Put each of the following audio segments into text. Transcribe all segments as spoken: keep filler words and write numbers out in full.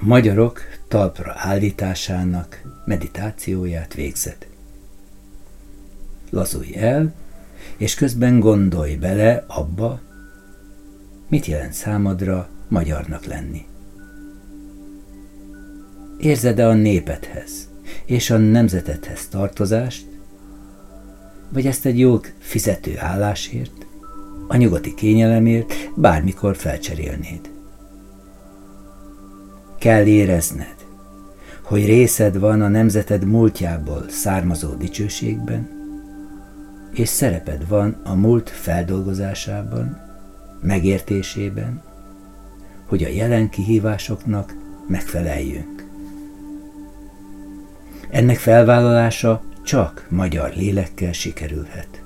magyarok talpra állításának meditációját végzed. Lazulj el, és közben gondolj bele abba, mit jelent számodra magyarnak lenni. Érzed-e a népedhez és a nemzetedhez tartozást, vagy ezt egy jól fizető állásért, a nyugati kényelemért bármikor felcserélnéd? Kell érezned, hogy részed van a nemzeted múltjából származó dicsőségben, és szereped van a múlt feldolgozásában, megértésében, hogy a jelen kihívásoknak megfeleljünk. Ennek felvállalása csak magyar lélekkel sikerülhet.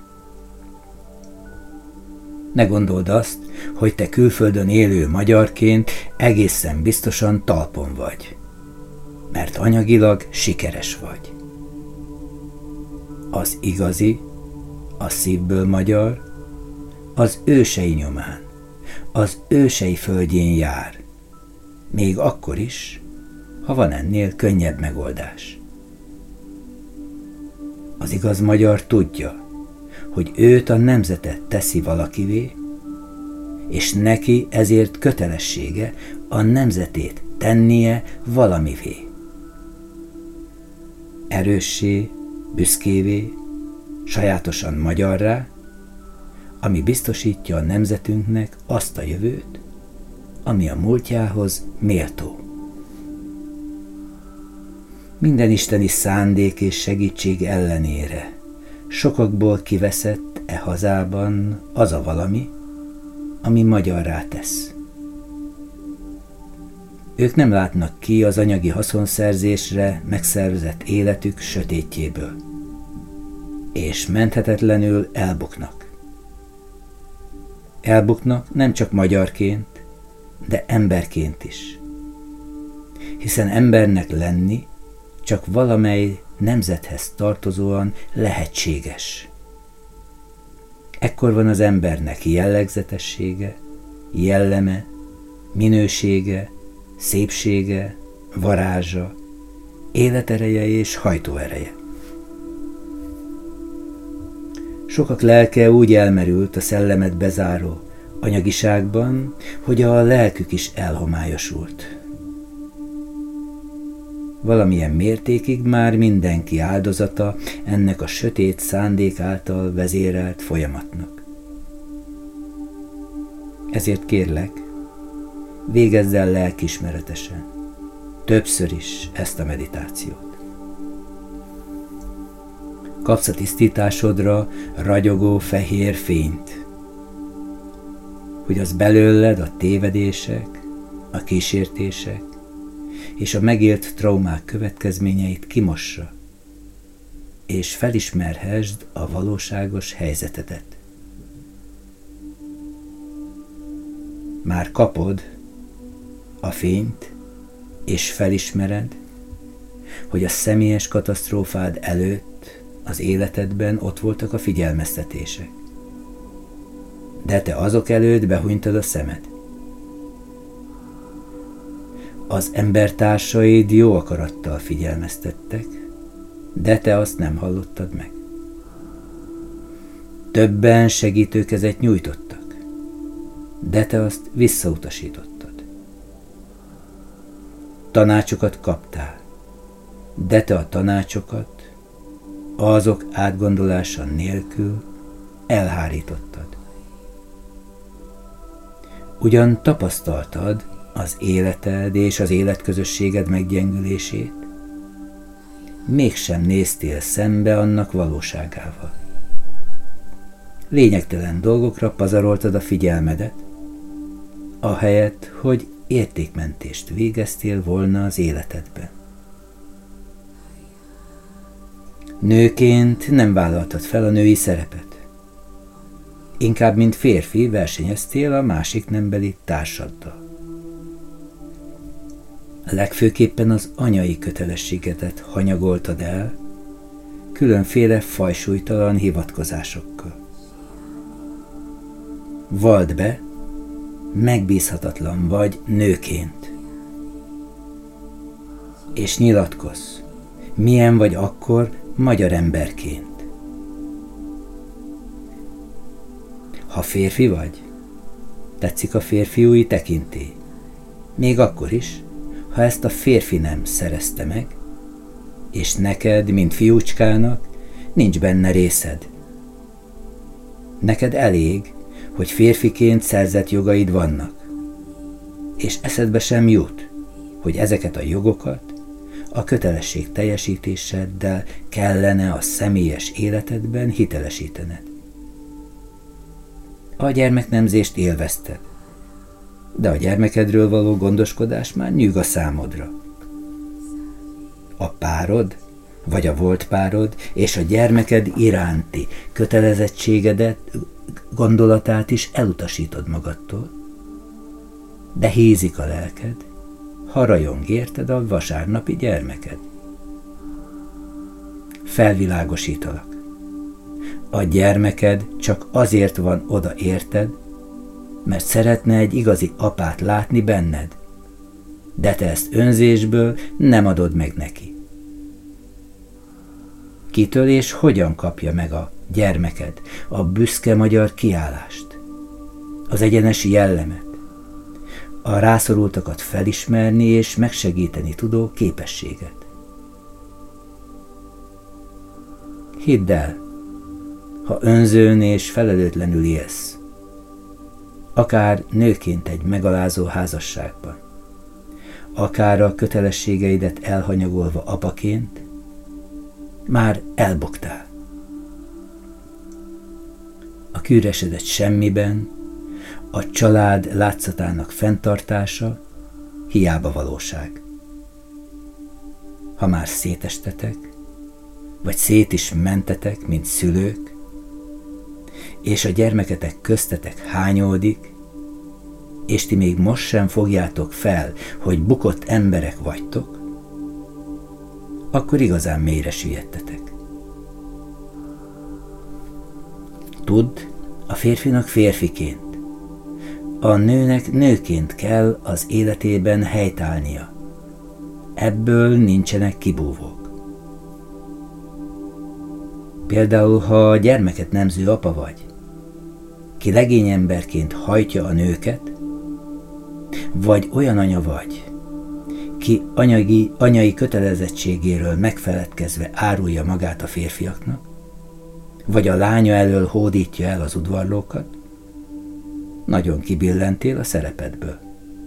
Ne gondold azt, hogy te külföldön élő magyarként egészen biztosan talpon vagy, mert anyagilag sikeres vagy. Az igazi, a szívből magyar, az ősei nyomán, az ősei földjén jár, még akkor is, ha van ennél könnyebb megoldás. Az igaz magyar tudja, hogy őt a nemzetet teszi valakivé, és neki ezért kötelessége a nemzetét tennie valamivé. Erőssé, büszkévé, sajátosan magyarrá, ami biztosítja a nemzetünknek azt a jövőt, ami a múltjához méltó. Minden isteni szándék és segítség ellenére sokakból kiveszett e hazában az a valami, ami magyarrá tesz. Ők nem látnak ki az anyagi haszonszerzésre megszervezett életük sötétjéből, és menthetetlenül elbuknak. Elbuknak nem csak magyarként, de emberként is. Hiszen embernek lenni csak valamely nemzethez tartozóan lehetséges. Ekkor van az embernek jellegzetessége, jelleme, minősége, szépsége, varázsa, életereje és hajtóereje. Sokak lelke úgy elmerült a szellemet bezáró anyagiságban, hogy a lelkük is elhomályosult. Valamilyen mértékig már mindenki áldozata ennek a sötét szándék által vezérelt folyamatnak. Ezért kérlek, végezd el lelkiismeretesen, többször is ezt a meditációt. Kapsz a tisztításodra ragyogó fehér fényt, hogy az belőled a tévedések, a kísértések és a megélt traumák következményeit kimossa, és felismerhessd a valóságos helyzetedet. Már kapod a fényt, és felismered, hogy a személyes katasztrófád előtt az életedben ott voltak a figyelmeztetések. De te azok előtt behunytad a szemed. Az embertársaid jó akarattal figyelmeztettek, de te azt nem hallottad meg. Többen segítőkezet nyújtottak, de te azt visszautasítottad. Tanácsokat kaptál, de te a tanácsokat azok átgondolása nélkül elhárítottad. Ugyan tapasztaltad az életed és az életközösséged meggyengülését, mégsem néztél szembe annak valóságával. Lényegtelen dolgokra pazaroltad a figyelmedet, ahelyett, hogy értékmentést végeztél volna az életedben. Nőként nem vállaltad fel a női szerepet. Inkább, mint férfi versenyeztél a másik nembeli társaddal. Legfőképpen az anyai kötelességedet hanyagoltad el, különféle fajsúlytalan hivatkozásokkal. Valld be, megbízhatatlan vagy nőként. és nyilatkozz, milyen vagy akkor magyar emberként. Ha férfi vagy, tetszik a férfiúi tekintély, még akkor is, ha ezt a férfi nem szerezte meg, és neked, mint fiúcskának, nincs benne részed. Neked elég, hogy férfiként szerzett jogaid vannak, és eszedbe sem jut, hogy ezeket a jogokat a kötelesség teljesítéseddel kellene a személyes életedben hitelesítened. A gyermeknemzést élvezted, de a gyermekedről való gondoskodás már nyűg a számodra. A párod, vagy a volt párod és a gyermeked iránti kötelezettségedet, gondolatát is elutasítod magadtól, de hízik a lelked, ha rajong érted a vasárnapi gyermeked. Felvilágosítalak. A gyermeked csak azért van oda érted, mert szeretne egy igazi apát látni benned, de te ezt önzésből nem adod meg neki. Kitől és hogyan kapja meg a gyermeked a büszke magyar kiállást, az egyenes jellemet, a rászorultakat felismerni és megsegíteni tudó képességet? Hidd el, ha önzőn és felelőtlenül élsz, akár nőként egy megalázó házasságban, akár a kötelességeidet elhanyagolva apaként, már elboktál. A kiüresedett semmiben a család látszatának fenntartása hiába valóság. Ha már szétestetek, vagy szét is mentetek, mint szülők, és a gyermeketek köztetek hányódik, és ti még most sem fogjátok fel, hogy bukott emberek vagytok, akkor igazán mélyre süllyedtetek. Tudd, a férfinak férfiként, a nőnek nőként kell az életében helytállnia. Ebből nincsenek kibúvók. Például, ha a gyermeket nemző apa vagy, ki legényemberként hajtja a nőket, vagy olyan anya vagy, ki anyagi, anyai kötelezettségéről megfeledkezve árulja magát a férfiaknak, vagy a lánya elől hódítja el az udvarlókat, nagyon kibillentél a szerepedből.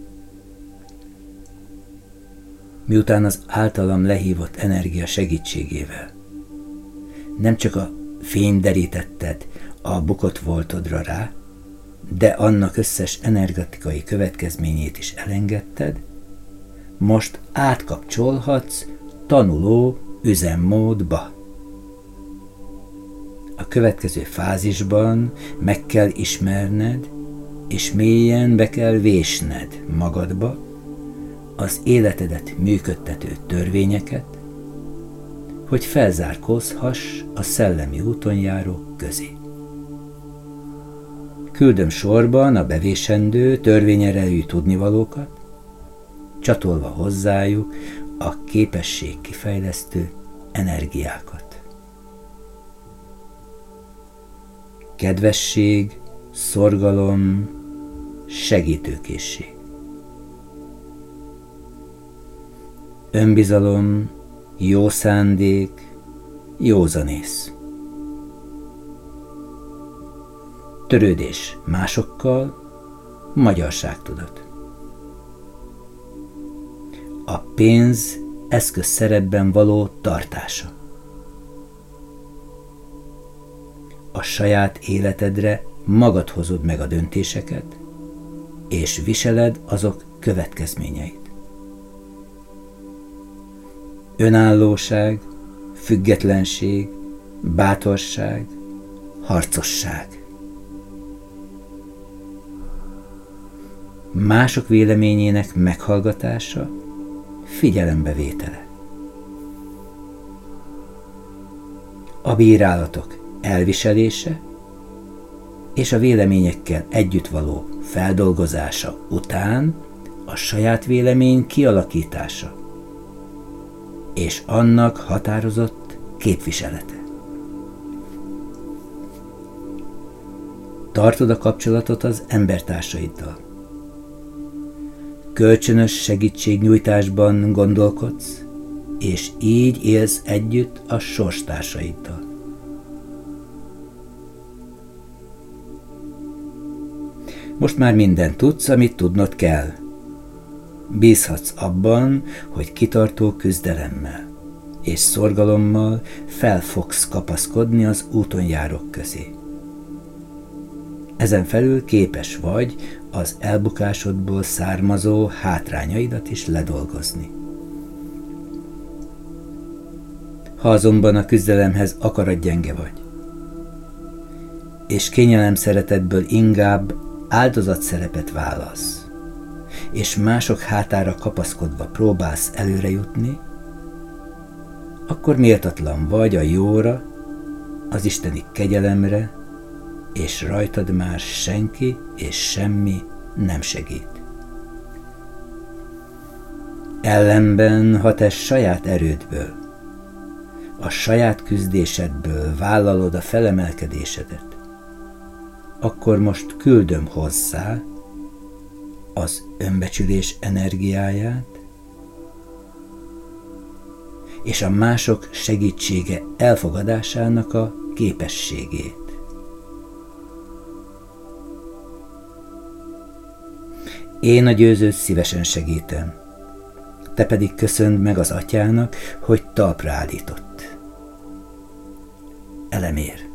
Miután az általam lehívott energia segítségével nem csak a fényt derítetted a bukott voltodra rá, de annak összes energetikai következményét is elengedted, most átkapcsolhatsz tanuló üzemmódba. A következő fázisban meg kell ismerned, és mélyen be kell vésned magadba az életedet működtető törvényeket, hogy felzárkózhass a szellemi úton járók közé. Küldöm sorban a bevésendő, törvényerejű tudnivalókat, csatolva hozzájuk a képesség kifejlesztő energiákat. Kedvesség, szorgalom, segítőkészség. Önbizalom, jó szándék, józanész. Törődés másokkal, magyarságtudat. A pénz eszközszerepben való tartása. A saját életedre magad hozod meg a döntéseket, és viseled azok következményeit. Önállóság, függetlenség, bátorság, harcosság. Mások véleményének meghallgatása, figyelembevétele. A bírálatok elviselése és a véleményekkel együtt való feldolgozása után a saját vélemény kialakítása. és annak határozott képviselete. Tartod a kapcsolatot az embertársaiddal. Kölcsönös segítségnyújtásban gondolkodsz, és így élsz együtt a sorstársaidtal. Most már mindent tudsz, amit tudnod kell. Bízhatsz abban, hogy kitartó küzdelemmel és szorgalommal fel fogsz kapaszkodni az úton járók közé. Ezen felül képes vagy az elbukásodból származó hátrányaidat is ledolgozni. Ha azonban a küzdelemhez akaratgyenge vagy, és kényelem szeretetből inkább áldozatszerepet válasz, és mások hátára kapaszkodva próbálsz előre jutni, akkor méltatlan vagy a jóra, az isteni kegyelemre, és rajtad már senki és semmi nem segít. Ellenben, ha te saját erődből, a saját küzdésedből vállalod a felemelkedésedet, akkor most küldöm hozzá az önbecsülés energiáját, és a mások segítsége elfogadásának a képességét. Én a győzőt szívesen segítem, te pedig köszönd meg az atyának, hogy talpra állított. Elemér.